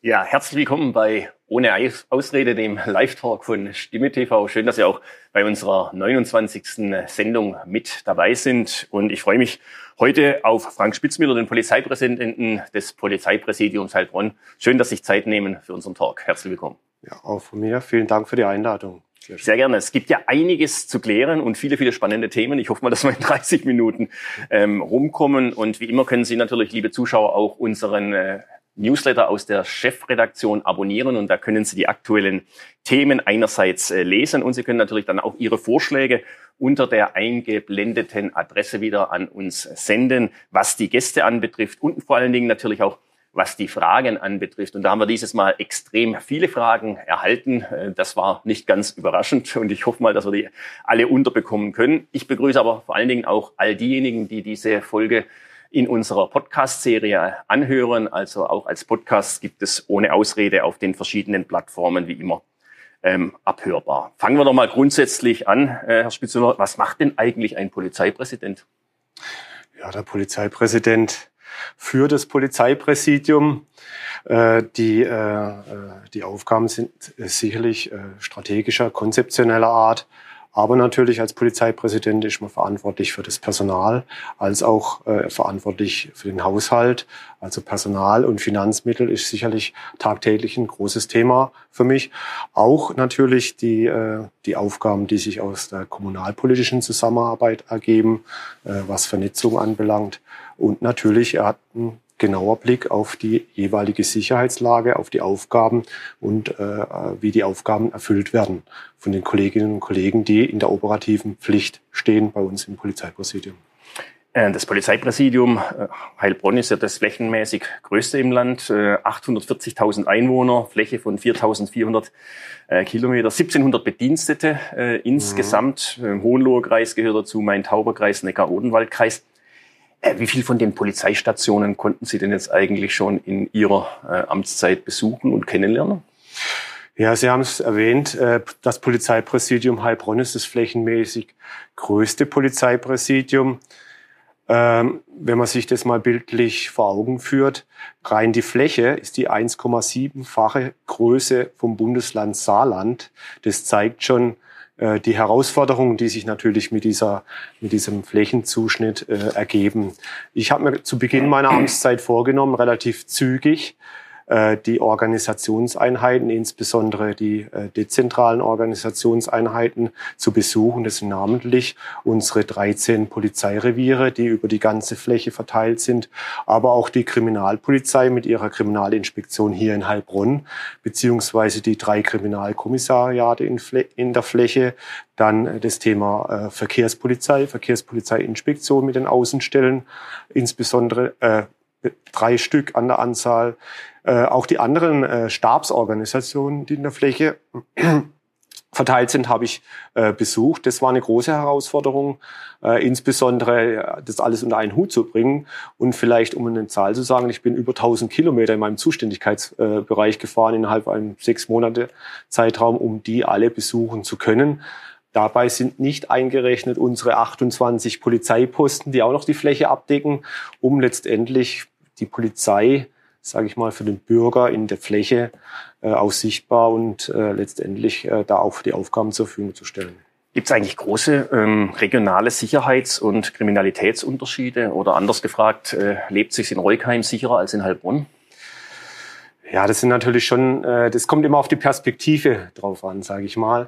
Ja, herzlich willkommen bei Ohne Ausrede, dem Live-Talk von Stimme TV. Schön, dass Sie auch bei unserer 29. Sendung mit dabei sind. Und ich freue mich heute auf Frank Spitzmüller, den Polizeipräsidenten des Polizeipräsidiums Heilbronn. Schön, dass Sie sich Zeit nehmen für unseren Talk. Herzlich willkommen. Ja, auch von mir. Vielen Dank für die Einladung. Sehr gerne. Es gibt ja einiges zu klären und viele spannende Themen. Ich hoffe mal, dass wir in 30 Minuten rumkommen. Und wie immer können Sie natürlich, liebe Zuschauer, auch unseren Newsletter aus der Chefredaktion abonnieren und da können Sie die aktuellen Themen einerseits lesen und Sie können natürlich dann auch Ihre Vorschläge unter der eingeblendeten Adresse wieder an uns senden, was die Gäste anbetrifft und vor allen Dingen natürlich auch, was die Fragen anbetrifft. Und da haben wir dieses Mal extrem viele Fragen erhalten. Das war nicht ganz überraschend und ich hoffe mal, dass wir die alle unterbekommen können. Ich begrüße aber vor allen Dingen auch all diejenigen, die diese Folge in unserer Podcast-Serie anhören. Also auch als Podcast gibt es Ohne Ausrede auf den verschiedenen Plattformen wie immer abhörbar. Fangen wir doch mal grundsätzlich an, Herr Spitzmüller. Was macht denn eigentlich ein Polizeipräsident? Ja, der Polizeipräsident führt das Polizeipräsidium. Die Aufgaben sind sicherlich strategischer, konzeptioneller Art. Aber natürlich als Polizeipräsident ist man verantwortlich für das Personal, als auch verantwortlich für den Haushalt. Also Personal und Finanzmittel ist sicherlich tagtäglich ein großes Thema für mich. Auch natürlich die Aufgaben, die sich aus der kommunalpolitischen Zusammenarbeit ergeben, was Vernetzung anbelangt. Und natürlich, er hat einen genauer Blick auf die jeweilige Sicherheitslage, auf die Aufgaben und wie die Aufgaben erfüllt werden von den Kolleginnen und Kollegen, die in der operativen Pflicht stehen bei uns im Polizeipräsidium. Das Polizeipräsidium Heilbronn ist ja das flächenmäßig größte im Land. 840.000 Einwohner, Fläche von 4.400 Kilometer, 1.700 Bedienstete insgesamt. Hohenloher Kreis gehört dazu, Main-Tauber-Kreis, Neckar-Odenwald-Kreis. Wie viel von den Polizeistationen konnten Sie denn jetzt eigentlich schon in Ihrer Amtszeit besuchen und kennenlernen? Ja, Sie haben es erwähnt, das Polizeipräsidium Heilbronn ist das flächenmäßig größte Polizeipräsidium. Wenn man sich das mal bildlich vor Augen führt, rein die Fläche ist die 1,7-fache Größe vom Bundesland Saarland. Das zeigt schon die Herausforderungen, die sich natürlich mit diesem Flächenzuschnitt ergeben. Ich habe mir zu Beginn meiner Amtszeit vorgenommen, relativ zügig die Organisationseinheiten, insbesondere die dezentralen Organisationseinheiten zu besuchen. Das sind namentlich unsere 13 Polizeireviere, die über die ganze Fläche verteilt sind, aber auch die Kriminalpolizei mit ihrer Kriminalinspektion hier in Heilbronn, beziehungsweise die 3 Kriminalkommissariate in der Fläche. Dann das Thema Verkehrspolizeiinspektion mit den Außenstellen, insbesondere 3 Stück an der Anzahl. Auch die anderen Stabsorganisationen, die in der Fläche verteilt sind, habe ich besucht. Das war eine große Herausforderung, insbesondere das alles unter einen Hut zu bringen. Und vielleicht, um eine Zahl zu sagen, ich bin über 1000 Kilometer in meinem Zuständigkeitsbereich gefahren innerhalb einem 6 Monate Zeitraum, um die alle besuchen zu können. Dabei sind nicht eingerechnet unsere 28 Polizeiposten, die auch noch die Fläche abdecken, um letztendlich die Polizei, sage ich mal, für den Bürger in der Fläche auch sichtbar und letztendlich da auch die Aufgaben zur Verfügung zu stellen. Gibt es eigentlich große regionale Sicherheits- und Kriminalitätsunterschiede? Oder anders gefragt, lebt es sich in Reukheim sicherer als in Heilbronn? Ja, das sind natürlich schon, das kommt immer auf die Perspektive drauf an, sage ich mal.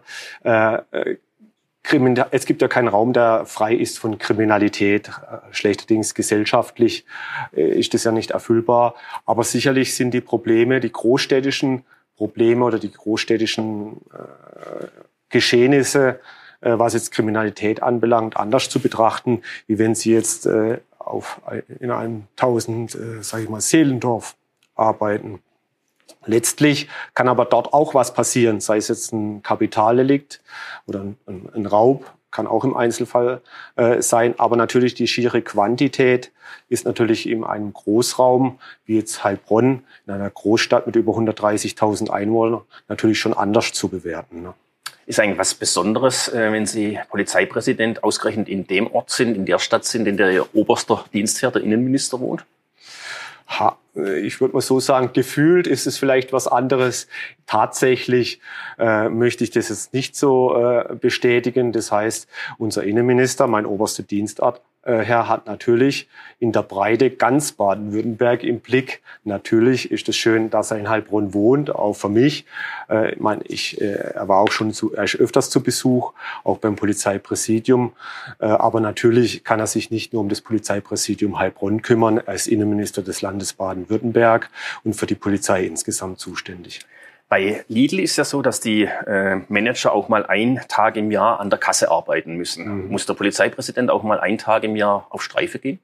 Es gibt ja keinen Raum, der frei ist von Kriminalität. Schlechterdings gesellschaftlich ist das ja nicht erfüllbar. Aber sicherlich sind die Probleme, die großstädtischen Probleme oder die großstädtischen Geschehnisse, was jetzt Kriminalität anbelangt, anders zu betrachten, wie wenn Sie jetzt in einem 1000, sage ich mal, Seelendorf arbeiten. Letztlich kann aber dort auch was passieren, sei es jetzt ein Kapitaldelikt oder ein Raub, kann auch im Einzelfall sein. Aber natürlich die schiere Quantität ist natürlich in einem Großraum wie jetzt Heilbronn, in einer Großstadt mit über 130.000 Einwohnern, natürlich schon anders zu bewerten. Ne? Ist eigentlich was Besonderes, wenn Sie Polizeipräsident ausgerechnet in dem Ort sind, in der Stadt sind, in der Ihr oberster Dienstherr, der Innenminister, wohnt? Ich würde mal so sagen, gefühlt ist es vielleicht was anderes. Tatsächlich möchte ich das jetzt nicht so bestätigen. Das heißt, unser Innenminister, mein oberster Dienstherr, hat natürlich in der Breite ganz Baden-Württemberg im Blick. Natürlich ist es schön, dass er in Heilbronn wohnt, auch für mich. Er war auch er ist öfters zu Besuch, auch beim Polizeipräsidium. Aber natürlich kann er sich nicht nur um das Polizeipräsidium Heilbronn kümmern. Er ist Innenminister des Landes Baden-Württemberg und für die Polizei insgesamt zuständig. Bei Lidl ist ja so, dass die Manager auch mal einen Tag im Jahr an der Kasse arbeiten müssen. Muss der Polizeipräsident auch mal einen Tag im Jahr auf Streife gehen?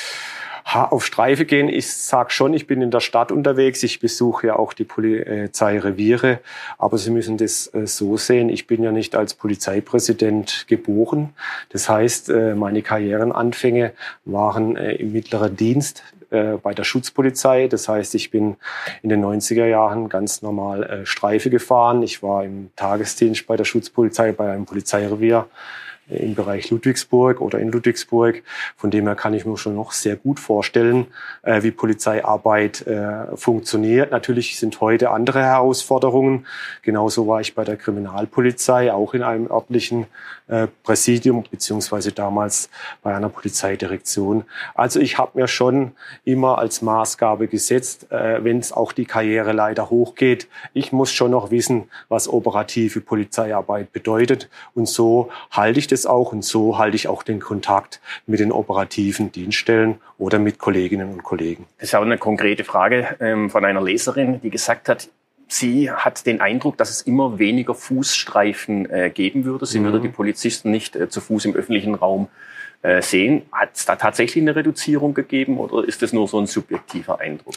Auf Streife gehen, ich sag schon, ich bin in der Stadt unterwegs, ich besuche ja auch die Polizeireviere, aber Sie müssen das so sehen, ich bin ja nicht als Polizeipräsident geboren. Das heißt, meine Karrierenanfänge waren im mittleren Dienst bei der Schutzpolizei. Das heißt, ich bin in den 90er Jahren ganz normal Streife gefahren. Ich war im Tagesdienst bei der Schutzpolizei, bei einem Polizeirevier im Bereich Ludwigsburg oder in Ludwigsburg. Von dem her kann ich mir schon noch sehr gut vorstellen, wie Polizeiarbeit funktioniert. Natürlich sind heute andere Herausforderungen. Genauso war ich bei der Kriminalpolizei, auch in einem örtlichen Präsidium, beziehungsweise damals bei einer Polizeidirektion. Also ich habe mir schon immer als Maßgabe gesetzt, wenn es auch die Karriereleiter hochgeht, ich muss schon noch wissen, was operative Polizeiarbeit bedeutet. Und so halte ich das auch und so halte ich auch den Kontakt mit den operativen Dienststellen oder mit Kolleginnen und Kollegen. Das ist auch eine konkrete Frage von einer Leserin, die gesagt hat, sie hat den Eindruck, dass es immer weniger Fußstreifen geben würde. Sie würde die Polizisten nicht zu Fuß im öffentlichen Raum sehen. Hat es da tatsächlich eine Reduzierung gegeben oder ist das nur so ein subjektiver Eindruck?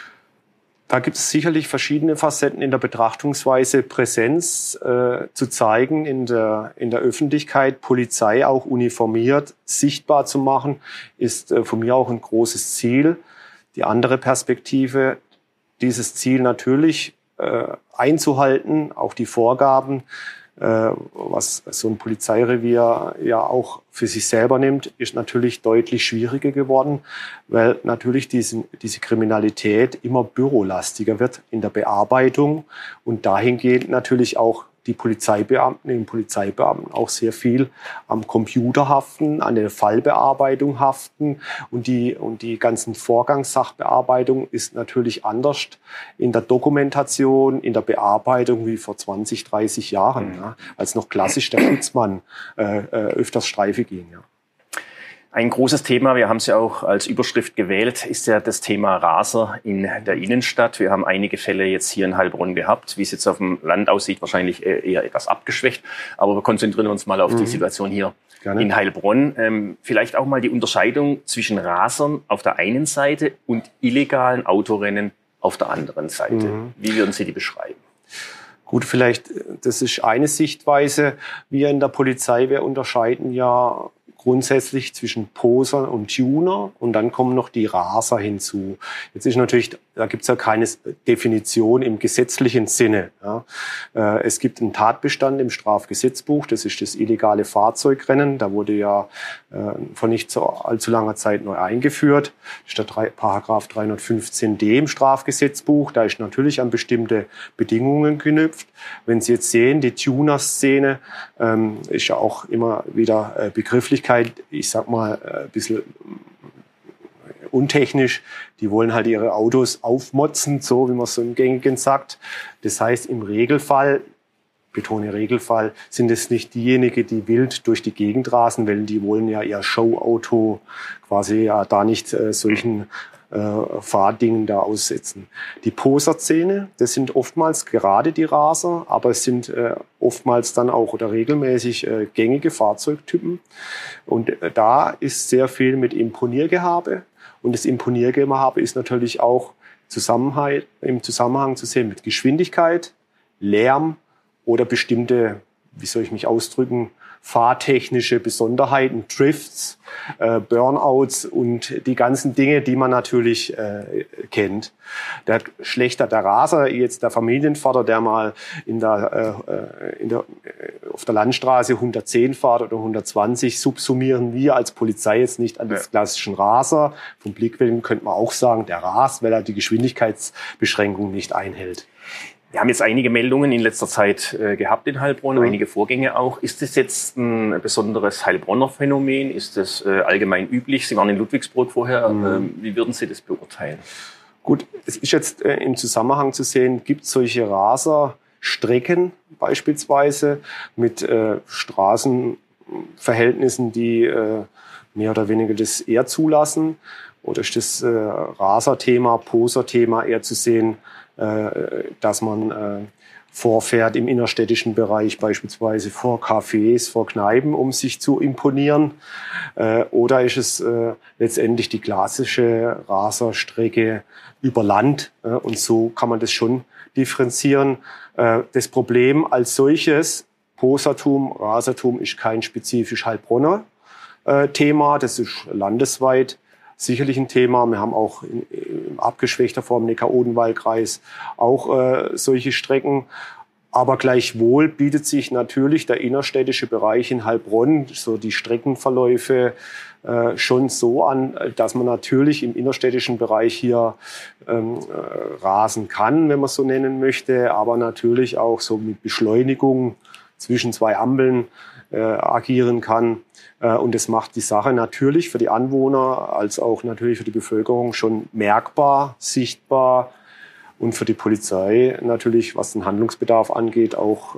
Da gibt es sicherlich verschiedene Facetten in der Betrachtungsweise. Präsenz zu zeigen in der Öffentlichkeit, Polizei auch uniformiert sichtbar zu machen, ist von mir auch ein großes Ziel. Die andere Perspektive, dieses Ziel natürlich einzuhalten, auch die Vorgaben, was so ein Polizeirevier ja auch für sich selber nimmt, ist natürlich deutlich schwieriger geworden, weil natürlich diese Kriminalität immer bürolastiger wird in der Bearbeitung und dahingehend natürlich auch die Polizeibeamten auch sehr viel am Computer haften, an der Fallbearbeitung haften und die ganzen Vorgangssachbearbeitung ist natürlich anders in der Dokumentation, in der Bearbeitung wie vor 20, 30 Jahren, ja, als noch klassisch der Schutzmann öfters Streife ging. Ja. Ein großes Thema, wir haben es ja auch als Überschrift gewählt, ist ja das Thema Raser in der Innenstadt. Wir haben einige Fälle jetzt hier in Heilbronn gehabt, wie es jetzt auf dem Land aussieht, wahrscheinlich eher etwas abgeschwächt. Aber wir konzentrieren uns mal auf die Situation hier in Heilbronn. Vielleicht auch mal die Unterscheidung zwischen Rasern auf der einen Seite und illegalen Autorennen auf der anderen Seite. Wie würden Sie die beschreiben? Gut, vielleicht, das ist eine Sichtweise. Wir in der Polizei, wir unterscheiden ja grundsätzlich zwischen Poser und Tuner und dann kommen noch die Raser hinzu. Jetzt ist natürlich, da gibt es ja keine Definition im gesetzlichen Sinne. Ja. Es gibt einen Tatbestand im Strafgesetzbuch, das ist das illegale Fahrzeugrennen. Da wurde ja vor nicht so allzu langer Zeit neu eingeführt. Das ist der Paragraph 315d im Strafgesetzbuch. Da ist natürlich an bestimmte Bedingungen geknüpft. Wenn Sie jetzt sehen, die Tuner-Szene ist ja auch immer wieder Begrifflichkeit, ich sag mal, ein bisschen untechnisch. Die wollen halt ihre Autos aufmotzen, so wie man so im Gängigen sagt. Das heißt, im Regelfall, betone Regelfall, sind es nicht diejenigen, die wild durch die Gegend rasen, weil die wollen ja ihr Showauto quasi ja da nicht solchen Fahrdingen da aussetzen. Die Poser-Szene, das sind oftmals gerade die Raser, aber es sind oftmals dann auch oder regelmäßig gängige Fahrzeugtypen. Und da ist sehr viel mit Imponiergehabe. Und das Imponiergehabe ist natürlich auch im Zusammenhang zu sehen mit Geschwindigkeit, Lärm oder bestimmte, wie soll ich mich ausdrücken, fahrtechnische Besonderheiten, Drifts, Burnouts und die ganzen Dinge, die man natürlich kennt. Der Raser, jetzt der Familienvater, der mal auf der Landstraße 110 fahrt oder 120, subsumieren wir als Polizei jetzt nicht an das klassischen Raser. Vom Blickwinkel könnte man auch sagen, der rast, weil er die Geschwindigkeitsbeschränkung nicht einhält. Wir haben jetzt einige Meldungen in letzter Zeit gehabt in Heilbronn, einige Vorgänge auch. Ist das jetzt ein besonderes Heilbronner Phänomen? Ist das allgemein üblich? Sie waren in Ludwigsburg vorher. Wie würden Sie das beurteilen? Gut, es ist jetzt im Zusammenhang zu sehen, gibt es solche Raserstrecken beispielsweise mit Straßenverhältnissen, die mehr oder weniger das eher zulassen? Oder ist das Raserthema, Poserthema eher zu sehen, dass man vorfährt im innerstädtischen Bereich, beispielsweise vor Cafés, vor Kneipen, um sich zu imponieren? Oder ist es letztendlich die klassische Raserstrecke über Land? Und so kann man das schon differenzieren. Das Problem als solches, Posertum, Rasertum, ist kein spezifisch Heilbronner Thema. Das ist landesweit sicherlich ein Thema. Wir haben auch in abgeschwächter Form Neckar-Odenwald-Kreis auch solche Strecken. Aber gleichwohl bietet sich natürlich der innerstädtische Bereich in Heilbronn, so die Streckenverläufe schon so an, dass man natürlich im innerstädtischen Bereich hier rasen kann, wenn man es so nennen möchte, aber natürlich auch so mit Beschleunigung zwischen zwei Ampeln agieren kann. Und das macht die Sache natürlich für die Anwohner als auch natürlich für die Bevölkerung schon merkbar, sichtbar und für die Polizei natürlich, was den Handlungsbedarf angeht, auch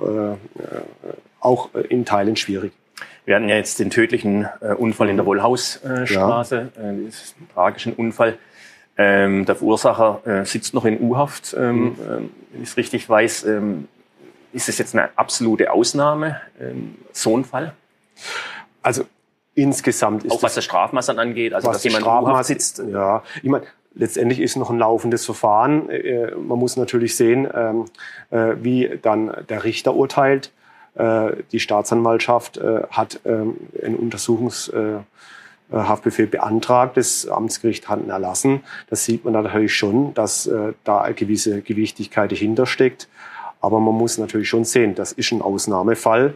in Teilen schwierig. Wir hatten ja jetzt den tödlichen Unfall in der Wollhausstraße, diesen tragischen Unfall. Der Verursacher sitzt noch in U-Haft, wenn ich es richtig weiß. Ist es jetzt eine absolute Ausnahme, so ein Fall? Also insgesamt ist auch was das Strafmaß dann angeht, also dass jemand in U-Haft sitzt. Ja, ich meine, letztendlich ist noch ein laufendes Verfahren. Man muss natürlich sehen, wie dann der Richter urteilt. Die Staatsanwaltschaft hat einen Untersuchungshaftbefehl beantragt. Das Amtsgericht hat ihn erlassen. Das sieht man natürlich schon, dass da eine gewisse Gewichtigkeit dahinter steckt. Aber man muss natürlich schon sehen, das ist ein Ausnahmefall.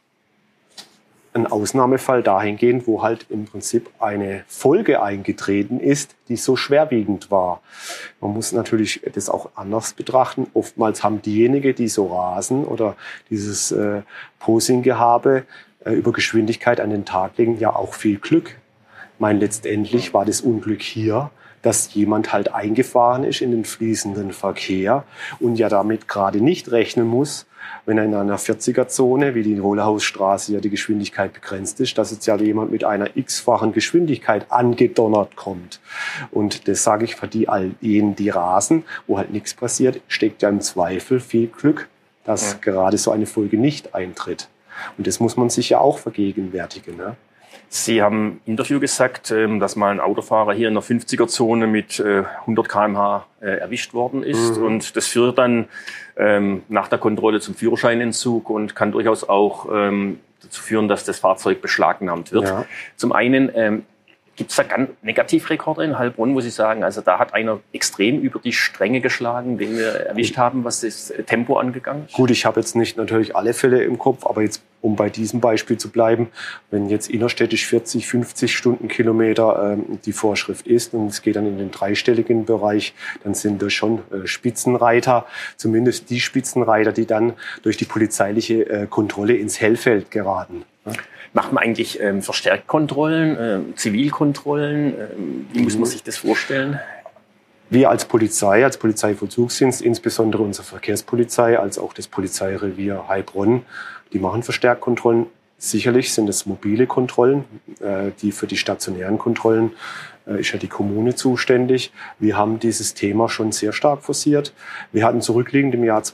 Ein Ausnahmefall dahingehend, wo halt im Prinzip eine Folge eingetreten ist, die so schwerwiegend war. Man muss natürlich das auch anders betrachten. Oftmals haben diejenigen, die so rasen oder dieses Posing-Gehabe über Geschwindigkeit an den Tag legen, ja auch viel Glück. Ich meine, letztendlich war das Unglück hier, dass jemand halt eingefahren ist in den fließenden Verkehr und ja damit gerade nicht rechnen muss, wenn er in einer 40er-Zone, wie die Wollhausstraße ja die Geschwindigkeit begrenzt ist, dass jetzt ja jemand mit einer x-fachen Geschwindigkeit angedonnert kommt. Und das sage ich für diejenigen, die rasen, wo halt nichts passiert, steckt ja im Zweifel viel Glück, dass gerade so eine Folge nicht eintritt. Und das muss man sich ja auch vergegenwärtigen, ne? Sie haben im Interview gesagt, dass mal ein Autofahrer hier in der 50er-Zone mit 100 km/h erwischt worden ist. Und das führt dann nach der Kontrolle zum Führerscheinentzug und kann durchaus auch dazu führen, dass das Fahrzeug beschlagnahmt wird. Ja. Zum einen gibt es da ganz Negativrekorde in Heilbronn, wo Sie sagen, also da hat einer extrem über die Stränge geschlagen, den wir erwischt haben, was das Tempo angegangen ist? Gut, ich habe jetzt nicht natürlich alle Fälle im Kopf, aber jetzt, um bei diesem Beispiel zu bleiben, wenn jetzt innerstädtisch 40, 50 Stundenkilometer die Vorschrift ist und es geht dann in den dreistelligen Bereich, dann sind das schon Spitzenreiter, zumindest die Spitzenreiter, die dann durch die polizeiliche Kontrolle ins Hellfeld geraten. Macht man eigentlich verstärkt Kontrollen, Zivilkontrollen? Wie muss man sich das vorstellen? Wir als Polizei, als Polizeivollzugsdienst, insbesondere unsere Verkehrspolizei, als auch das Polizeirevier Heilbronn, die machen verstärkt Kontrollen. Sicherlich sind es mobile Kontrollen, die für die stationären Kontrollen ist ja die Kommune zuständig. Wir haben dieses Thema schon sehr stark forciert. Wir hatten zurückliegend im Jahr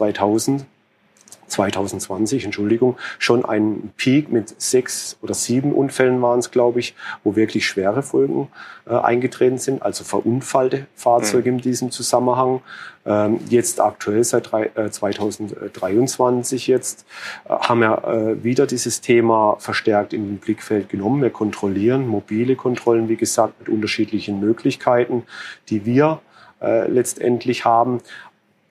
2020, schon einen Peak mit 6 oder 7 Unfällen waren es, glaube ich, wo wirklich schwere Folgen eingetreten sind, also verunfallte Fahrzeuge in diesem Zusammenhang. Jetzt aktuell seit 2023 jetzt haben wir wieder dieses Thema verstärkt in den Blickfeld genommen. Wir kontrollieren mobile Kontrollen, wie gesagt, mit unterschiedlichen Möglichkeiten, die wir letztendlich haben.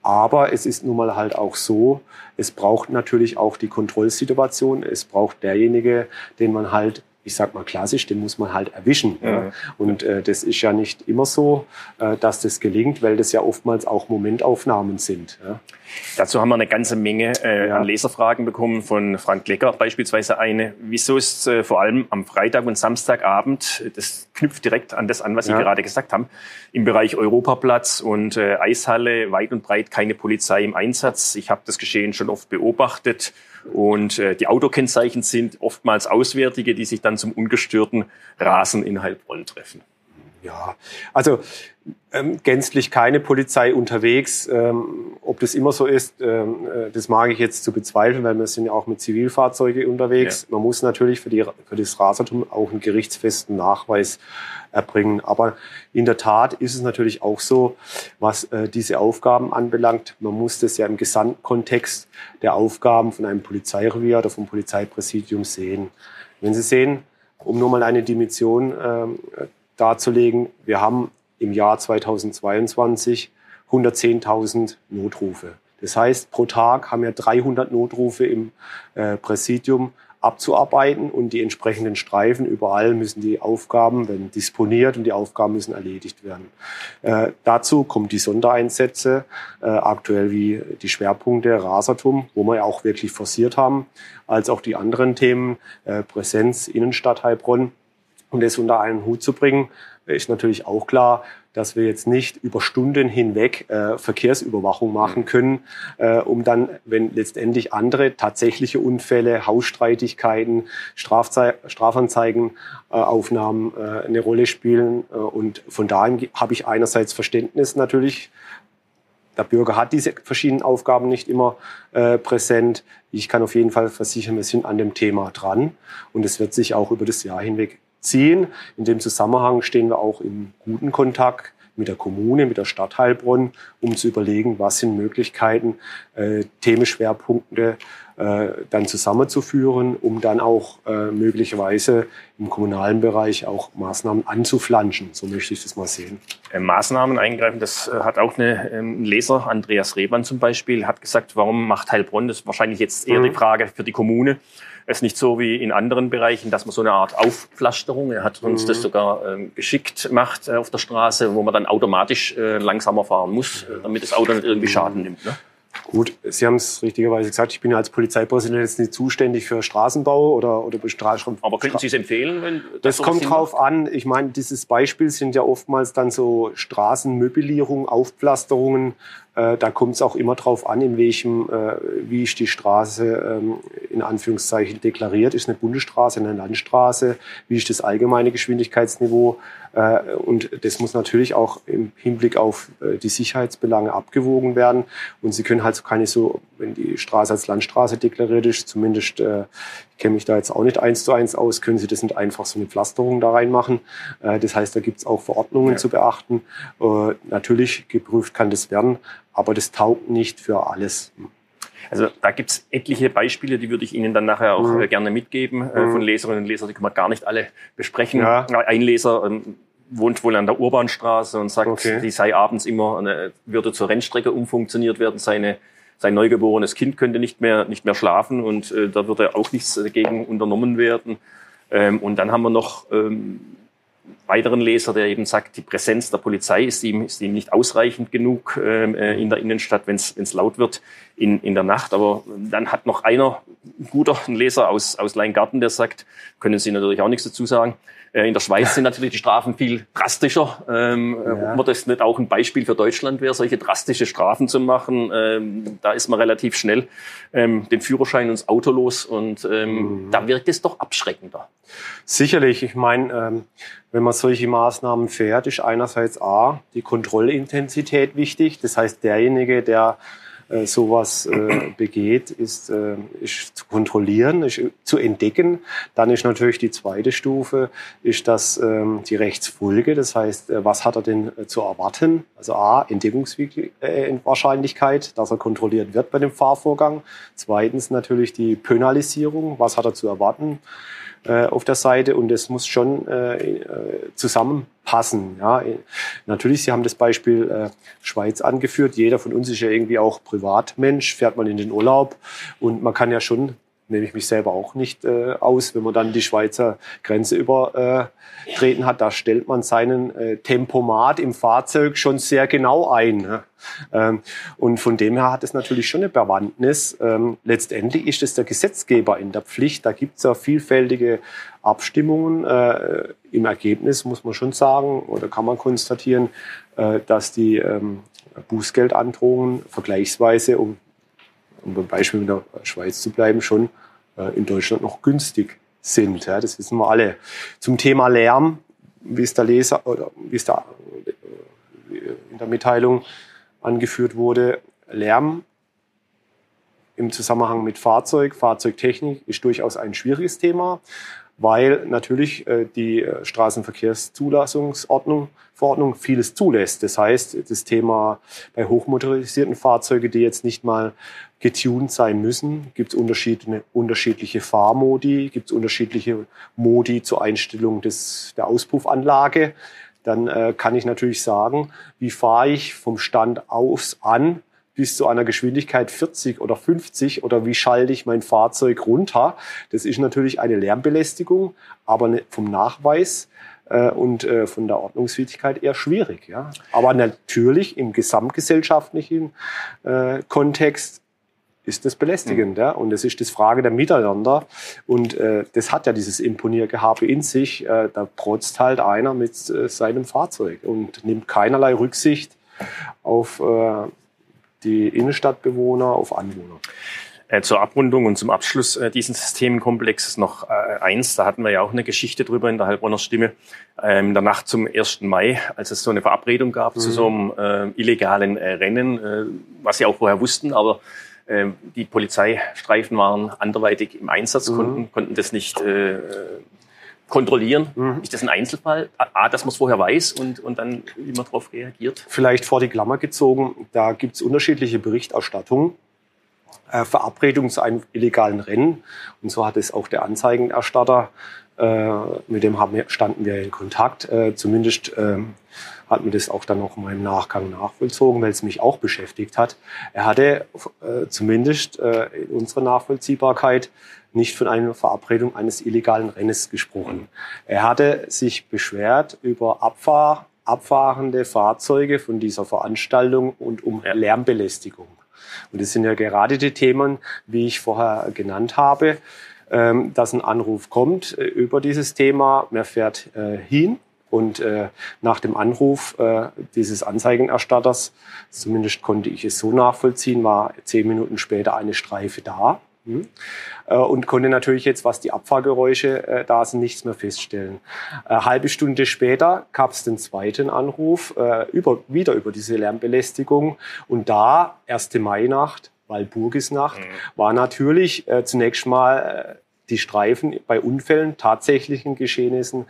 Aber es ist nun mal halt auch so, es braucht natürlich auch die Kontrollsituation. Es braucht derjenige, den man halt, ich sag mal klassisch, den muss man halt erwischen. Ja. Und das ist ja nicht immer so, dass das gelingt, weil das ja oftmals auch Momentaufnahmen sind. Ja. Dazu haben wir eine ganze Menge an Leserfragen bekommen, von Frank Lecker beispielsweise eine. Wieso ist vor allem am Freitag und Samstagabend, das knüpft direkt an das an, was Sie gerade gesagt haben, im Bereich Europaplatz und Eishalle weit und breit keine Polizei im Einsatz? Ich habe das Geschehen schon oft beobachtet. Und die Autokennzeichen sind oftmals Auswärtige, die sich dann zum ungestörten Rasen in Heilbronn treffen. Ja, also gänzlich keine Polizei unterwegs. Ob das immer so ist, das mag ich jetzt zu bezweifeln, weil wir sind ja auch mit Zivilfahrzeugen unterwegs. Ja. Man muss natürlich für das Rasertum auch einen gerichtsfesten Nachweis erbringen. Aber in der Tat ist es natürlich auch so, was diese Aufgaben anbelangt. Man muss das ja im Gesamtkontext der Aufgaben von einem Polizeirevier oder vom Polizeipräsidium sehen. Wenn Sie sehen, um nur mal eine Dimension darzulegen, wir haben im Jahr 2022 110.000 Notrufe. Das heißt, pro Tag haben wir 300 Notrufe im Präsidium abzuarbeiten und die entsprechenden Streifen, überall müssen die Aufgaben werden disponiert und die Aufgaben müssen erledigt werden. Dazu kommen die Sondereinsätze, aktuell wie die Schwerpunkte Rasertum, wo wir ja auch wirklich forciert haben, als auch die anderen Themen, Präsenz, Innenstadt Heilbronn. Um das unter einen Hut zu bringen, ist natürlich auch klar, dass wir jetzt nicht über Stunden hinweg Verkehrsüberwachung machen können, um dann, wenn letztendlich andere tatsächliche Unfälle, Hausstreitigkeiten, Strafanzeigenaufnahmen eine Rolle spielen. Und von daher habe ich einerseits Verständnis natürlich. Der Bürger hat diese verschiedenen Aufgaben nicht immer präsent. Ich kann auf jeden Fall versichern, wir sind an dem Thema dran. Und es wird sich auch über das Jahr hinweg ziehen. In dem Zusammenhang stehen wir auch im guten Kontakt mit der Kommune, mit der Stadt Heilbronn, um zu überlegen, was sind Möglichkeiten, Themenschwerpunkte dann zusammenzuführen, um dann auch möglicherweise im kommunalen Bereich auch Maßnahmen anzuflanschen. So möchte ich das mal sehen. Maßnahmen eingreifen, das hat auch ein Leser, Andreas Rehmann zum Beispiel, hat gesagt, warum macht Heilbronn, das ist wahrscheinlich jetzt eher die Frage für die Kommune, es ist nicht so wie in anderen Bereichen, dass man so eine Art Aufpflasterung, er hat uns das sogar geschickt macht auf der Straße, wo man dann automatisch langsamer fahren muss, damit das Auto nicht irgendwie Schaden nimmt. Ne? Gut, Sie haben es richtigerweise gesagt, ich bin ja als Polizeipräsident jetzt nicht zuständig für Straßenbau oder Bestraßung. Aber könnten Sie es empfehlen? Wenn das kommt drauf an. Ich meine, dieses Beispiel sind ja oftmals dann so Straßenmöblierung, Aufpflasterungen. Da kommt es auch immer drauf an, wie ist die Straße in Anführungszeichen deklariert. Ist eine Bundesstraße, eine Landstraße? Wie ist das allgemeine Geschwindigkeitsniveau? Und das muss natürlich auch im Hinblick auf die Sicherheitsbelange abgewogen werden. Und Sie können halt keine so, wenn die Straße als Landstraße deklariert ist, zumindest, ich kenne mich da jetzt auch nicht 1:1 aus, können Sie das nicht einfach so eine Pflasterung da reinmachen. Das heißt, da gibt es auch Verordnungen zu beachten. Natürlich geprüft kann das werden, aber das taugt nicht für alles. Also da gibt's etliche Beispiele, die würde ich Ihnen dann nachher auch gerne mitgeben von Leserinnen und Lesern. Die können wir gar nicht alle besprechen. Ja. Ein Leser wohnt wohl an der Urbanstraße und sagt, die sei abends immer, würde zur Rennstrecke umfunktioniert werden. Sein neugeborenes Kind könnte nicht mehr schlafen und da würde auch nichts dagegen unternommen werden. Und dann haben wir noch weiteren Leser, der eben sagt, die Präsenz der Polizei ist ihm nicht ausreichend genug in der Innenstadt, wenn es laut wird in der Nacht. Aber dann hat noch ein Leser aus Leingarten, der sagt, können Sie natürlich auch nichts dazu sagen, in der Schweiz sind natürlich die Strafen viel drastischer. Ob man das nicht auch ein Beispiel für Deutschland wäre, solche drastische Strafen zu machen, da ist man relativ schnell den Führerschein und das Auto los und da wirkt es doch abschreckender. Sicherlich, ich meine, wenn man solche Maßnahmen fährt, ist einerseits die Kontrollintensität wichtig. Das heißt, derjenige, der sowas begeht, ist zu kontrollieren, ist zu entdecken. Dann ist natürlich die zweite Stufe, ist das die Rechtsfolge. Das heißt, was hat er denn zu erwarten? Also Entdeckungswahrscheinlichkeit, dass er kontrolliert wird bei dem Fahrvorgang. Zweitens natürlich die Penalisierung. Was hat er zu erwarten? auf der Seite und das muss schon zusammenpassen. Ja. Natürlich, Sie haben das Beispiel Schweiz angeführt. Jeder von uns ist ja irgendwie auch Privatmensch, fährt man in den Urlaub und man kann ja schon, nehme ich mich selber auch nicht aus, wenn man dann die Schweizer Grenze übertreten hat, da stellt man seinen Tempomat im Fahrzeug schon sehr genau ein. Ne? Und von dem her hat es natürlich schon eine Bewandtnis. Letztendlich ist es der Gesetzgeber in der Pflicht. Da gibt es ja vielfältige Abstimmungen. Im Ergebnis muss man schon sagen, oder kann man konstatieren, dass die Bußgeldandrohungen vergleichsweise, um beim Beispiel in der Schweiz zu bleiben, schon in Deutschland noch günstig sind. Ja, das wissen wir alle. Zum Thema Lärm, wie es der Leser oder wie es da in der Mitteilung angeführt wurde, Lärm im Zusammenhang mit Fahrzeugtechnik ist durchaus ein schwieriges Thema, weil natürlich die Straßenverkehrszulassungsverordnung vieles zulässt. Das heißt, das Thema bei hochmotorisierten Fahrzeugen, die jetzt nicht mal getuned sein müssen, gibt es unterschiedliche Fahrmodi, gibt es unterschiedliche Modi zur Einstellung der Auspuffanlage. Dann kann ich natürlich sagen, wie fahre ich vom Stand aus an bis zu einer Geschwindigkeit 40 oder 50 oder wie schalte ich mein Fahrzeug runter. Das ist natürlich eine Lärmbelästigung, aber vom Nachweis und von der Ordnungswidrigkeit eher schwierig. Ja. Aber natürlich im gesamtgesellschaftlichen Kontext ist das belästigend. Ja? Und es ist das Frage der Miteinander. Und das hat ja dieses Imponiergehabe in sich. Da protzt halt einer mit seinem Fahrzeug und nimmt keinerlei Rücksicht auf die Innenstadtbewohner, auf Anwohner. Zur Abrundung und zum Abschluss dieses Themenkomplexes noch eins. Da hatten wir ja auch eine Geschichte drüber in der Heilbronner Stimme. In der Nacht zum 1. Mai, als es so eine Verabredung gab zu so einem illegalen Rennen, was sie auch vorher wussten, aber die Polizeistreifen waren anderweitig im Einsatz, konnten das nicht kontrollieren. Ist das ein Einzelfall? Dass man es vorher weiß und dann, wie man darauf reagiert? Vielleicht vor die Klammer gezogen, da gibt es unterschiedliche Berichterstattungen. Verabredung zu einem illegalen Rennen. Und so hat es auch der Anzeigenerstatter, mit dem standen wir in Kontakt. Zumindest hat mir das auch dann noch mal im Nachgang nachvollzogen, weil es mich auch beschäftigt hat. Er hatte zumindest in unserer Nachvollziehbarkeit nicht von einer Verabredung eines illegalen Rennens gesprochen. Er hatte sich beschwert über abfahrende Fahrzeuge von dieser Veranstaltung und um Lärmbelästigung. Und das sind ja gerade die Themen, wie ich vorher genannt habe, dass ein Anruf kommt über dieses Thema. Man fährt hin und nach dem Anruf dieses Anzeigenerstatters, zumindest konnte ich es so nachvollziehen, war 10 Minuten später eine Streife da. Und konnte natürlich jetzt, was die Abfahrgeräusche da sind, nichts mehr feststellen. Halbe Stunde später gab es den zweiten Anruf, wieder über diese Lärmbelästigung. Und da, 1. Mainacht, Walpurgisnacht, war natürlich zunächst mal die Streifen bei Unfällen, tatsächlichen Geschehnissen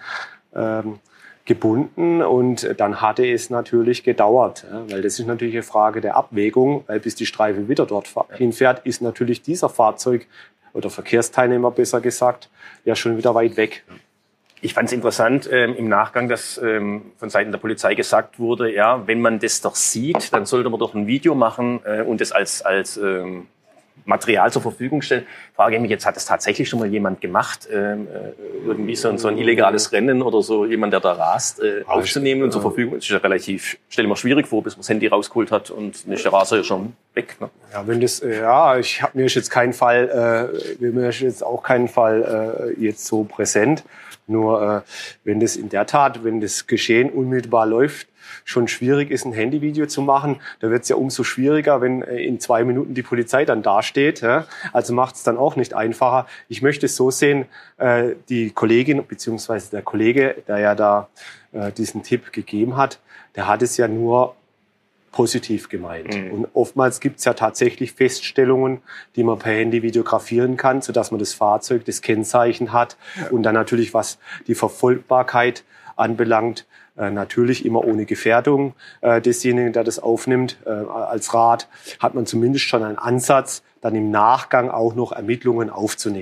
gebunden und dann hatte es natürlich gedauert, weil das ist natürlich eine Frage der Abwägung, weil bis die Streife wieder dort hinfährt, ist natürlich dieser Fahrzeug oder Verkehrsteilnehmer besser gesagt ja schon wieder weit weg. Ich fand es interessant im Nachgang, dass von Seiten der Polizei gesagt wurde, ja, wenn man das doch sieht, dann sollte man doch ein Video machen und das als Material zur Verfügung stellen. Frage ich mich jetzt, hat das tatsächlich schon mal jemand gemacht, irgendwie so ein illegales Rennen oder so, jemand, der da rast, aufzunehmen und zur Verfügung? Das ist ja relativ, stelle ich mir schwierig vor, bis man das Handy rausgeholt hat und dann ist der Raser ja schon weg. Ne? Ja, wenn das, mir ist jetzt kein Fall, mir ist jetzt auch kein Fall jetzt so präsent. Nur wenn das in der Tat, wenn das Geschehen unmittelbar läuft, schon schwierig ist, ein Handyvideo zu machen, da wird es ja umso schwieriger, wenn in 2 Minuten die Polizei dann dasteht. Ja? Also macht es dann auch nicht einfacher. Ich möchte es so sehen, die Kollegin bzw. der Kollege, der ja da diesen Tipp gegeben hat, der hat es ja nur positiv gemeint. Und oftmals gibt es ja tatsächlich Feststellungen, die man per Handy videografieren kann, sodass man das Fahrzeug, das Kennzeichen hat und dann natürlich, was die Verfolgbarkeit anbelangt, natürlich immer ohne Gefährdung desjenigen, der das aufnimmt. Als Rat hat man zumindest schon einen Ansatz, dann im Nachgang auch noch Ermittlungen aufzunehmen.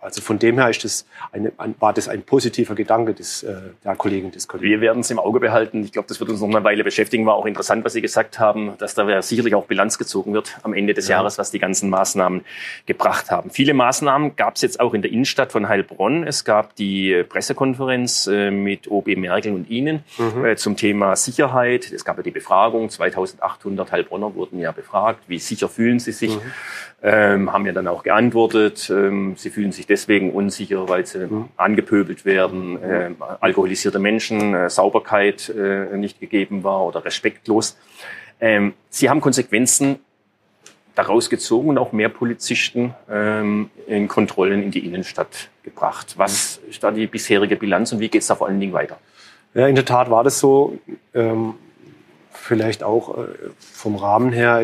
Also von dem her war das ein positiver Gedanke der Kollegin des Kollegen. Wir werden es im Auge behalten. Ich glaube, das wird uns noch eine Weile beschäftigen. War auch interessant, was Sie gesagt haben, dass da sicherlich auch Bilanz gezogen wird am Ende des Jahres, was die ganzen Maßnahmen gebracht haben. Viele Maßnahmen gab es jetzt auch in der Innenstadt von Heilbronn. Es gab die Pressekonferenz mit OB Merkel und Ihnen zum Thema Sicherheit. Es gab ja die Befragung. 2800 Heilbronner wurden ja befragt. Wie sicher fühlen Sie sich? Haben ja dann auch geantwortet. Sie fühlen sich deswegen unsicher, weil sie angepöbelt werden, alkoholisierte Menschen, Sauberkeit nicht gegeben war oder respektlos. Sie haben Konsequenzen daraus gezogen und auch mehr Polizisten in Kontrollen in die Innenstadt gebracht. Was ist da die bisherige Bilanz und wie geht es da vor allen Dingen weiter? Ja, in der Tat war das so. Vielleicht auch vom Rahmen her.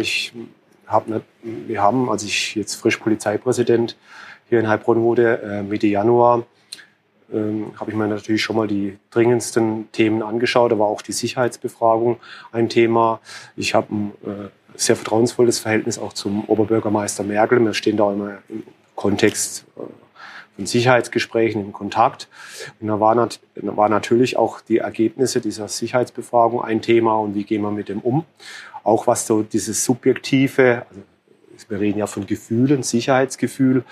Wir haben, als ich jetzt frisch Polizeipräsident hier in Heilbronn wurde, Mitte Januar, habe ich mir natürlich schon mal die dringendsten Themen angeschaut. Da war auch die Sicherheitsbefragung ein Thema. Ich habe ein sehr vertrauensvolles Verhältnis auch zum Oberbürgermeister Merkel. Wir stehen da immer im Kontext von Sicherheitsgesprächen in Kontakt. Und da war natürlich auch die Ergebnisse dieser Sicherheitsbefragung ein Thema und wie gehen wir mit dem um. Auch was so dieses subjektive, also wir reden ja von Gefühlen, Sicherheitsgefühl,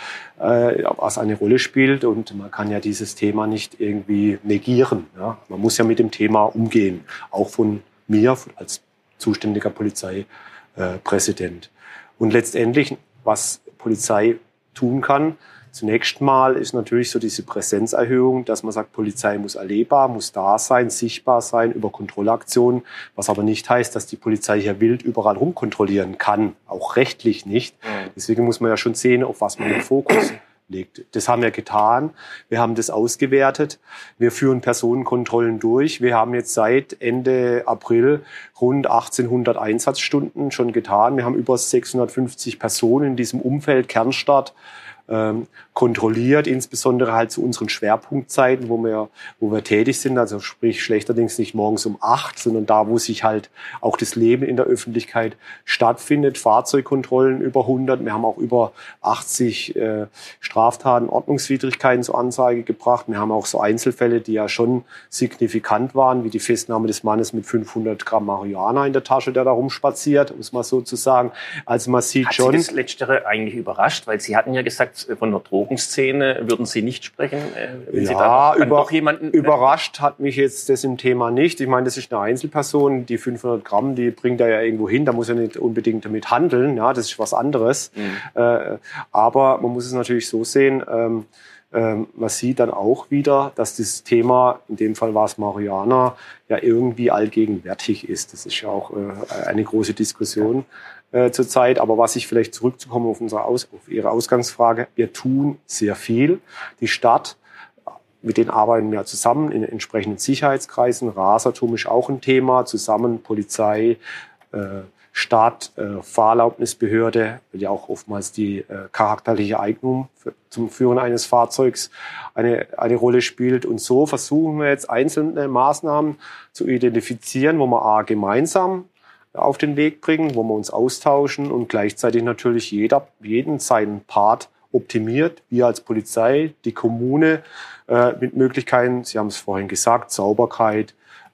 was eine Rolle spielt. Und man kann ja dieses Thema nicht irgendwie negieren. Ja? Man muss ja mit dem Thema umgehen, auch von mir als zuständiger Polizeipräsident. Und letztendlich, was Polizei tun kann, zunächst mal ist natürlich so diese Präsenzerhöhung, dass man sagt, Polizei muss erlebbar, muss da sein, sichtbar sein über Kontrollaktionen, was aber nicht heißt, dass die Polizei hier wild überall rumkontrollieren kann, auch rechtlich nicht. Deswegen muss man ja schon sehen, auf was man den Fokus legt. Das haben wir getan. Wir haben das ausgewertet. Wir führen Personenkontrollen durch. Wir haben jetzt seit Ende April rund 1800 Einsatzstunden schon getan. Wir haben über 650 Personen in diesem Umfeld Kernstadt kontrolliert, insbesondere halt zu unseren Schwerpunktzeiten, wo wir tätig sind, also sprich schlechterdings nicht morgens um 8, sondern da, wo sich halt auch das Leben in der Öffentlichkeit stattfindet. Fahrzeugkontrollen über 100, wir haben auch über 80 Straftaten, Ordnungswidrigkeiten zur Anzeige gebracht. Wir haben auch so Einzelfälle, die ja schon signifikant waren, wie die Festnahme des Mannes mit 500 Gramm Marihuana in der Tasche, der da rumspaziert, um es mal so zu sagen. Also man sieht schon... Hat Sie das Letztere eigentlich überrascht? Weil Sie hatten ja gesagt, von der Drogenszene würden Sie nicht sprechen? Ja, überrascht hat mich jetzt das im Thema nicht. Ich meine, das ist eine Einzelperson, die 500 Gramm, die bringt er ja irgendwo hin, da muss er nicht unbedingt damit handeln, ja, das ist was anderes. Aber man muss es natürlich so sehen, man sieht dann auch wieder, dass das Thema, in dem Fall war es Marihuana, ja irgendwie allgegenwärtig ist. Das ist ja auch eine große Diskussion zurzeit. Aber was ich vielleicht zurückzukommen auf Ihre Ausgangsfrage, wir tun sehr viel. Die Stadt, mit denen arbeiten wir zusammen in entsprechenden Sicherheitskreisen. Rasatom ist auch ein Thema, zusammen Polizei, Stadt, Fahrerlaubnisbehörde, weil ja auch oftmals die charakterliche Eignung zum Führen eines Fahrzeugs eine Rolle spielt. Und so versuchen wir jetzt einzelne Maßnahmen zu identifizieren, wo wir gemeinsam auf den Weg bringen, wo wir uns austauschen und gleichzeitig natürlich jeden seinen Part optimiert. Wir als Polizei, die Kommune mit Möglichkeiten, Sie haben es vorhin gesagt, Sauberkeit,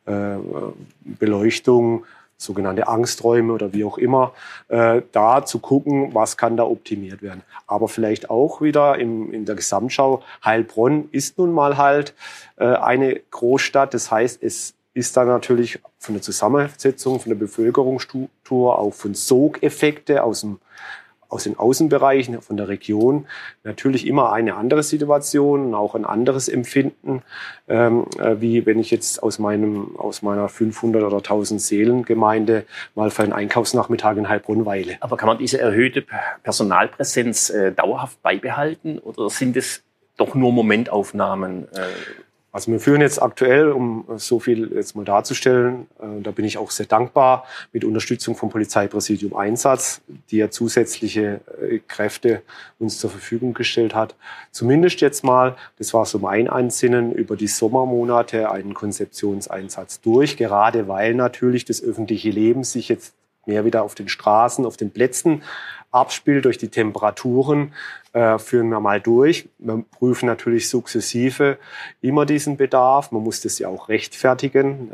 Beleuchtung, sogenannte Angsträume oder wie auch immer, da zu gucken, was kann da optimiert werden. Aber vielleicht auch wieder in der Gesamtschau, Heilbronn ist nun mal halt eine Großstadt. Das heißt, es ist da natürlich von der Zusammensetzung, von der Bevölkerungsstruktur, auch von Sogeffekte aus den Außenbereichen, von der Region natürlich immer eine andere Situation und auch ein anderes Empfinden, wie wenn ich jetzt aus meiner 500 oder 1000 Seelengemeinde mal für einen Einkaufsnachmittag in Heilbronn weile. Aber kann man diese erhöhte Personalpräsenz dauerhaft beibehalten oder sind es doch nur Momentaufnahmen? Also wir führen jetzt aktuell, um so viel jetzt mal darzustellen, da bin ich auch sehr dankbar, mit Unterstützung vom Polizeipräsidium Einsatz, die ja zusätzliche Kräfte uns zur Verfügung gestellt hat. Zumindest jetzt mal, das war so mein Ansinnen, über die Sommermonate einen Konzeptionseinsatz durch, gerade weil natürlich das öffentliche Leben sich jetzt mehr wieder auf den Straßen, auf den Plätzen abspielt, durch die Temperaturen, führen wir mal durch. Wir prüfen natürlich sukzessive immer diesen Bedarf. Man muss das ja auch rechtfertigen,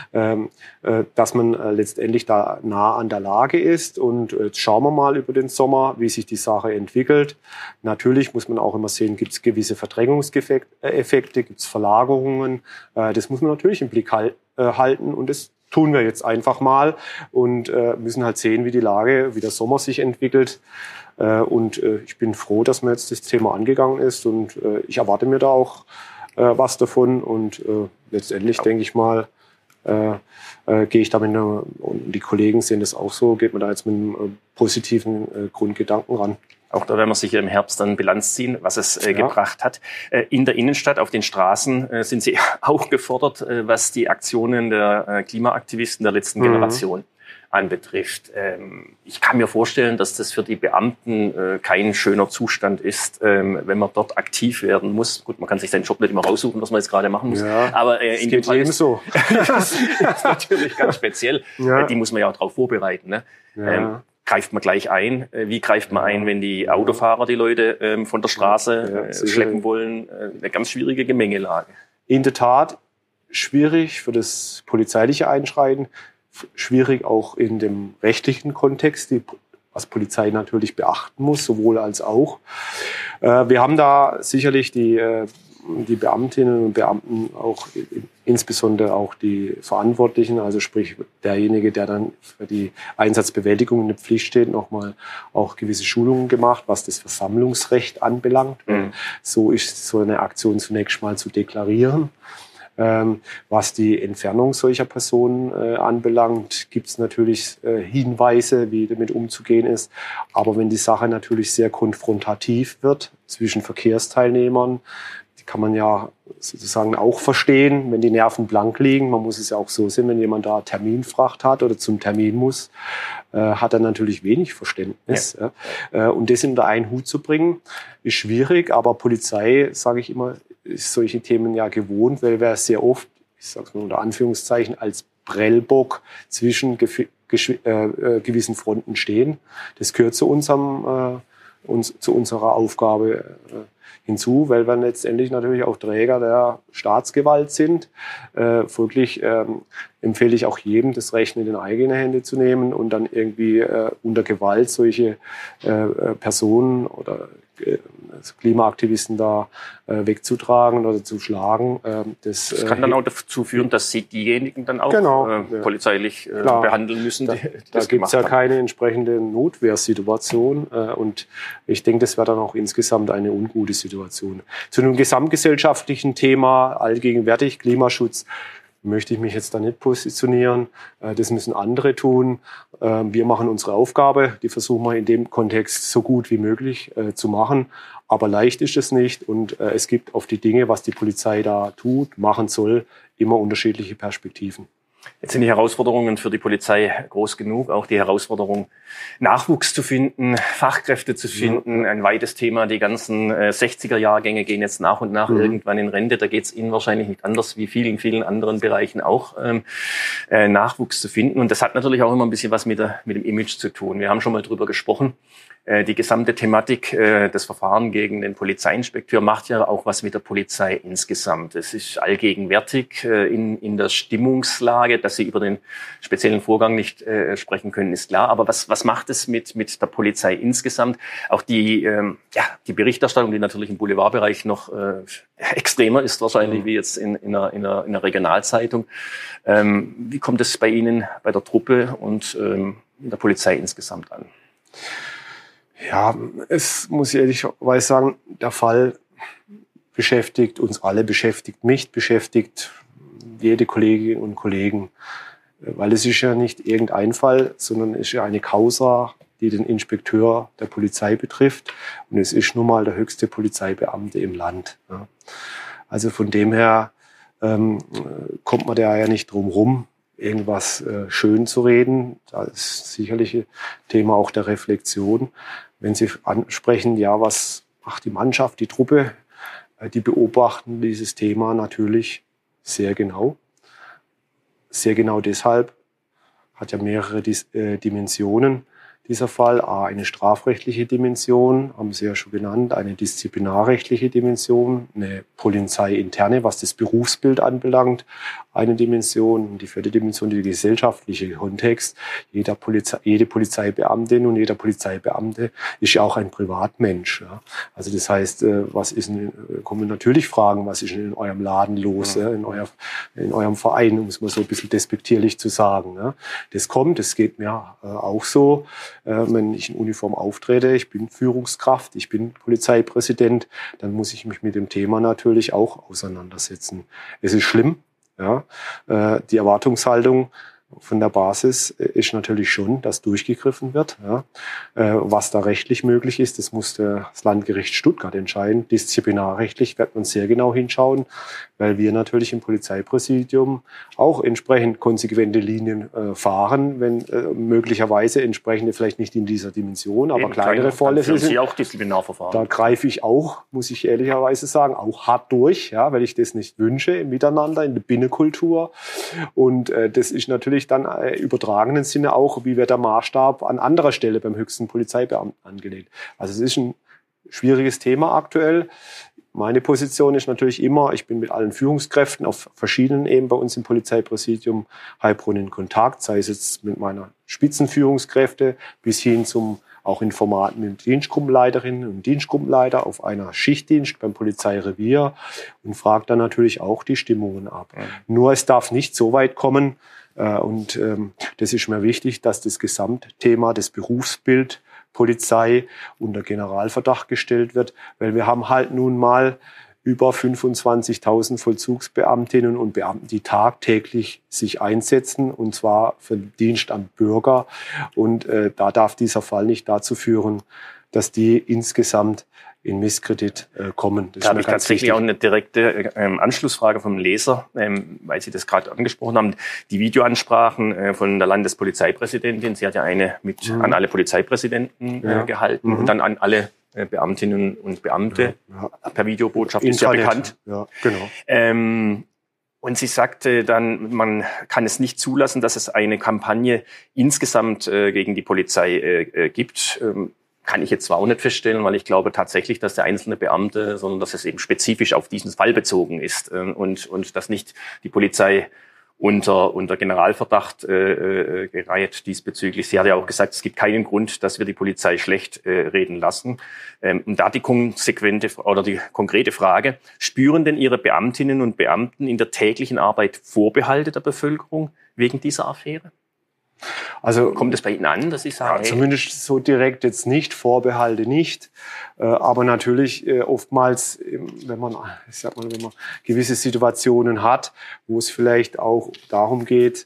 dass man letztendlich da nah an der Lage ist. Und jetzt schauen wir mal über den Sommer, wie sich die Sache entwickelt. Natürlich muss man auch immer sehen, gibt es gewisse Verdrängungseffekte, gibt es Verlagerungen. Das muss man natürlich im Blick halten und das tun wir jetzt einfach mal und müssen halt sehen, wie die Lage, wie der Sommer sich entwickelt. Und ich bin froh, dass man jetzt das Thema angegangen ist und ich erwarte mir da auch was davon und letztendlich denke ich mal, gehe ich damit, und die Kollegen sehen das auch so, geht man da jetzt mit einem positiven Grundgedanken ran. Auch da werden wir sicher im Herbst dann Bilanz ziehen, was es gebracht hat. In der Innenstadt, auf den Straßen sind Sie auch gefordert, was die Aktionen der Klimaaktivisten der letzten Generation anbetrifft. Ich kann mir vorstellen, dass das für die Beamten kein schöner Zustand ist, wenn man dort aktiv werden muss. Gut, man kann sich seinen Job nicht immer raussuchen, was man jetzt gerade machen muss. Ja, aber in dem Fall so. Das ist natürlich ganz speziell. Ja. Die muss man ja auch darauf vorbereiten. Ne? Ja. Greift man gleich ein? Wie greift man ein, wenn die Autofahrer die Leute von der Straße schleppen wollen? Eine ganz schwierige Gemengelage. In der Tat schwierig für das polizeiliche Einschreiten, schwierig auch in dem rechtlichen Kontext, was Polizei natürlich beachten muss, sowohl als auch. Wir haben da sicherlich die Beamtinnen und Beamten, auch insbesondere auch die Verantwortlichen, also sprich derjenige, der dann für die Einsatzbewältigung in der Pflicht steht, nochmal auch gewisse Schulungen gemacht, was das Versammlungsrecht anbelangt. So ist so eine Aktion zunächst mal zu deklarieren. Was die Entfernung solcher Personen anbelangt, gibt es natürlich Hinweise, wie damit umzugehen ist. Aber wenn die Sache natürlich sehr konfrontativ wird zwischen Verkehrsteilnehmern, die kann man ja sozusagen auch verstehen, wenn die Nerven blank liegen. Man muss es ja auch so sehen, wenn jemand da Terminfracht hat oder zum Termin muss, hat er natürlich wenig Verständnis. Ja. Und das unter einen Hut zu bringen, ist schwierig. Aber Polizei, sage ich immer, ist solche Themen ja gewohnt, weil wir sehr oft, ich sage es mal unter Anführungszeichen, als Prellbock zwischen gewissen Fronten stehen. Das gehört zu unserer Aufgabe hinzu, weil wir letztendlich natürlich auch Träger der Staatsgewalt sind. Folglich empfehle ich auch jedem, das Recht in den eigenen Hände zu nehmen und dann irgendwie unter Gewalt solche Personen oder Klimaaktivisten da wegzutragen oder zu schlagen. Das kann dann auch dazu führen, dass sie diejenigen dann auch polizeilich behandeln müssen. Da gibt es ja keine entsprechende Notwehrsituation und ich denke, das wäre dann auch insgesamt eine ungute Situation. Zu einem gesamtgesellschaftlichen Thema, allgegenwärtig Klimaschutz, möchte ich mich jetzt da nicht positionieren. Das müssen andere tun. Wir machen unsere Aufgabe, die versuchen wir in dem Kontext so gut wie möglich zu machen. Aber leicht ist es nicht und es gibt auf die Dinge, was die Polizei da tut, machen soll, immer unterschiedliche Perspektiven. Jetzt sind die Herausforderungen für die Polizei groß genug, auch die Herausforderung, Nachwuchs zu finden, Fachkräfte zu finden, ein weites Thema. Die ganzen 60er-Jahrgänge gehen jetzt nach und nach irgendwann in Rente. Da geht es Ihnen wahrscheinlich nicht anders wie vielen anderen Bereichen auch, Nachwuchs zu finden. Und das hat natürlich auch immer ein bisschen was mit dem Image zu tun. Wir haben schon mal drüber gesprochen. Die gesamte Thematik des Verfahrens gegen den Polizeiinspekteur macht ja auch was mit der Polizei insgesamt. Es ist allgegenwärtig in der Stimmungslage, dass Sie über den speziellen Vorgang nicht sprechen können, ist klar. Aber was macht es mit der Polizei insgesamt? Auch die Berichterstattung, die natürlich im Boulevardbereich noch extremer ist wahrscheinlich wie jetzt in einer Regionalzeitung. Wie kommt es bei Ihnen, bei der Truppe und in der Polizei insgesamt an? Ja, es muss ich ehrlicherweise sagen, der Fall beschäftigt uns alle, beschäftigt mich, beschäftigt jede Kolleginnen und Kollegen. Weil es ist ja nicht irgendein Fall, sondern es ist ja eine Causa, die den Inspekteur der Polizei betrifft. Und es ist nun mal der höchste Polizeibeamte im Land. Also von dem her kommt man da ja nicht drum rum, irgendwas schön zu reden. Das ist sicherlich ein Thema auch der Reflexion. Wenn Sie ansprechen, ja, was macht die Mannschaft, die Truppe, die beobachten dieses Thema natürlich sehr genau. Sehr genau deshalb, hat ja mehrere Dimensionen. dieser Fall. Eine strafrechtliche Dimension, haben Sie ja schon genannt, eine disziplinarrechtliche Dimension, eine polizeiinterne, was das Berufsbild anbelangt, eine Dimension. Und die vierte Dimension, die gesellschaftliche Kontext. Jede Polizeibeamtin und jeder Polizeibeamte ist ja auch ein Privatmensch. Ja. Also das heißt, kommen natürlich Fragen, was ist in eurem Laden los, ja, in eurem Verein, um es mal so ein bisschen despektierlich zu sagen. Ja. Das geht mir auch so, wenn ich in Uniform auftrete, ich bin Führungskraft, ich bin Polizeipräsident, dann muss ich mich mit dem Thema natürlich auch auseinandersetzen. Es ist schlimm, ja. Die Erwartungshaltung von der Basis ist natürlich schon, dass durchgegriffen wird. Ja. Was da rechtlich möglich ist, das muss das Landgericht Stuttgart entscheiden. Disziplinarrechtlich wird man sehr genau hinschauen, weil wir natürlich im Polizeipräsidium auch entsprechend konsequente Linien fahren, wenn möglicherweise entsprechende, vielleicht nicht in dieser Dimension, aber kleinere Vorlässe sind. Sie auch Disziplinarverfahren. Da greife ich auch, muss ich ehrlicherweise sagen, auch hart durch, ja, weil ich das nicht wünsche im Miteinander, in der Binnenkultur. Und das ist natürlich dann im übertragenen Sinne auch, wie wird der Maßstab an anderer Stelle beim höchsten Polizeibeamten angelegt. Also es ist ein schwieriges Thema aktuell. Meine Position ist natürlich immer, ich bin mit allen Führungskräften auf verschiedenen Ebenen bei uns im Polizeipräsidium Heilbronn in Kontakt, sei es jetzt mit meiner Spitzenführungskräfte bis hin zum auch in Formaten mit Dienstgruppenleiterinnen und Dienstgruppenleiter auf einer Schichtdienst beim Polizeirevier und frage dann natürlich auch die Stimmungen ab. Nur es darf nicht so weit kommen, und das ist mir wichtig, dass das Gesamtthema, das Berufsbild Polizei unter Generalverdacht gestellt wird, weil wir haben halt nun mal über 25.000 Vollzugsbeamtinnen und Beamten, die tagtäglich sich einsetzen, und zwar für den Dienst am Bürger. Und da darf dieser Fall nicht dazu führen, dass die insgesamt in Misskredit kommen. Das da habe ich tatsächlich auch eine direkte Anschlussfrage vom Leser, weil Sie das gerade angesprochen haben. Die Videoansprachen von der Landespolizeipräsidentin, sie hat ja eine an alle Polizeipräsidenten gehalten und dann an alle Beamtinnen und Beamte per Videobotschaft, ist ja bekannt. Ja, genau. Und sie sagte dann, man kann es nicht zulassen, dass es eine Kampagne insgesamt gegen die Polizei gibt. Kann ich jetzt zwar auch nicht feststellen, weil ich glaube tatsächlich, dass der einzelne Beamte, sondern dass es eben spezifisch auf diesen Fall bezogen ist und dass nicht die Polizei unter Generalverdacht gereiht diesbezüglich. Sie hat ja auch gesagt, es gibt keinen Grund, dass wir die Polizei schlecht reden lassen. Und da die konsequente oder die konkrete Frage: Spüren denn Ihre Beamtinnen und Beamten in der täglichen Arbeit Vorbehalte der Bevölkerung wegen dieser Affäre? Also kommt es bei Ihnen an, dass Sie sagen, ja, zumindest so direkt jetzt nicht, Vorbehalte nicht, aber natürlich oftmals, wenn man gewisse Situationen hat, wo es vielleicht auch darum geht,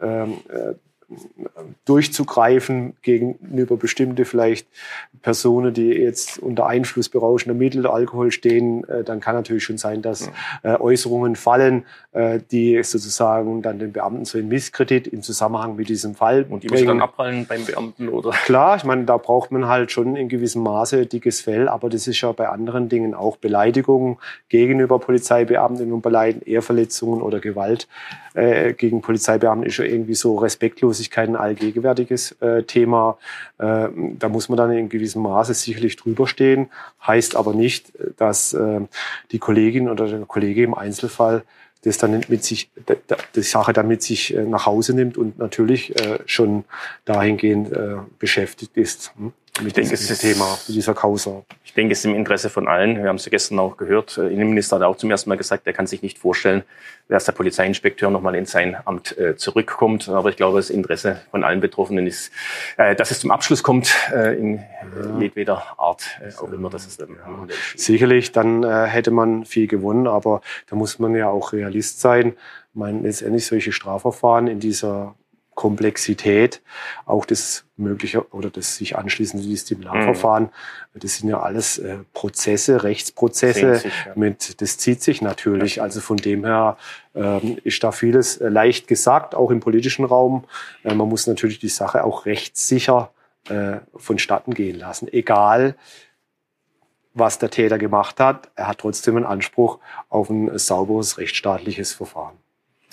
durchzugreifen gegenüber bestimmte vielleicht Personen, die jetzt unter Einfluss berauschender Mittel, Alkohol stehen, dann kann natürlich schon sein, dass Äußerungen fallen, die sozusagen dann den Beamten so in Misskredit im Zusammenhang mit diesem Fall und die müssen dann abprallen beim Beamten, oder? Klar, ich meine, da braucht man halt schon in gewissem Maße dickes Fell, aber das ist ja bei anderen Dingen auch. Beleidigungen gegenüber Polizeibeamten und Ehrverletzungen oder Gewalt gegen Polizeibeamten ist ja irgendwie so Respektlosigkeit ein allgegenwärtiges Thema. Da muss man dann in gewissem Maße sicherlich drüber stehen. Heißt aber nicht, dass die Kollegin oder der Kollege im Einzelfall das dann mit sich, die Sache dann mit sich nach Hause nimmt und natürlich schon dahingehend beschäftigt ist mit diesem Thema, mit dieser Causa. Ich denke, es ist im Interesse von allen. Wir haben es ja gestern auch gehört. Der Innenminister hat auch zum ersten Mal gesagt, er kann sich nicht vorstellen, dass der Polizeiinspekteur nochmal in sein Amt zurückkommt. Aber ich glaube, das Interesse von allen Betroffenen ist, dass es zum Abschluss kommt, in jedweder Art, auch immer. Das ist sicherlich, dann hätte man viel gewonnen, aber da muss man ja auch Realist sein. Ich meine, letztendlich solche Strafverfahren in dieser Komplexität, auch das mögliche oder das sich anschließende Disziplinarverfahren, das sind ja alles Prozesse, Rechtsprozesse, das zieht sich natürlich. Also von dem her ist da vieles leicht gesagt, auch im politischen Raum. Man muss natürlich die Sache auch rechtssicher vonstatten gehen lassen. Egal, was der Täter gemacht hat, er hat trotzdem einen Anspruch auf ein sauberes rechtsstaatliches Verfahren.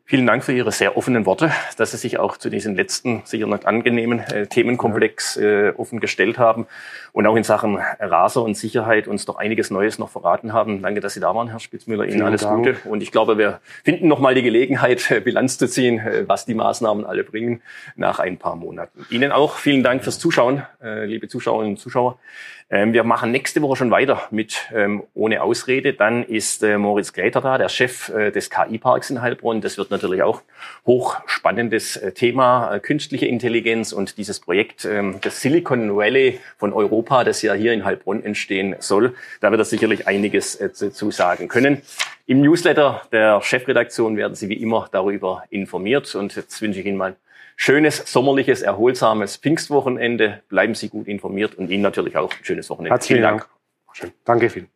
Vielen Dank für Ihre sehr offenen Worte, dass Sie sich auch zu diesem letzten, sicher nicht angenehmen Themenkomplex offen gestellt haben und auch in Sachen Raser und Sicherheit uns doch einiges Neues noch verraten haben. Danke, dass Sie da waren, Herr Spitzmüller. Ihnen alles Gute. Und ich glaube, wir finden noch mal die Gelegenheit, Bilanz zu ziehen, was die Maßnahmen alle bringen nach ein paar Monaten. Ihnen auch vielen Dank fürs Zuschauen, liebe Zuschauerinnen und Zuschauer. Wir machen nächste Woche schon weiter mit Ohne Ausrede. Dann ist Moritz Gräter da, der Chef des KI-Parks in Heilbronn. Das wird natürlich auch hochspannendes Thema, künstliche Intelligenz und dieses Projekt des Silicon Valley von Europa, das ja hier in Heilbronn entstehen soll. Da wird er sicherlich einiges zu sagen können. Im Newsletter der Chefredaktion werden Sie wie immer darüber informiert. Und jetzt wünsche ich Ihnen mal schönes, sommerliches, erholsames Pfingstwochenende. Bleiben Sie gut informiert und Ihnen natürlich auch ein schönes Wochenende. Herzlichen Dank. Danke vielen.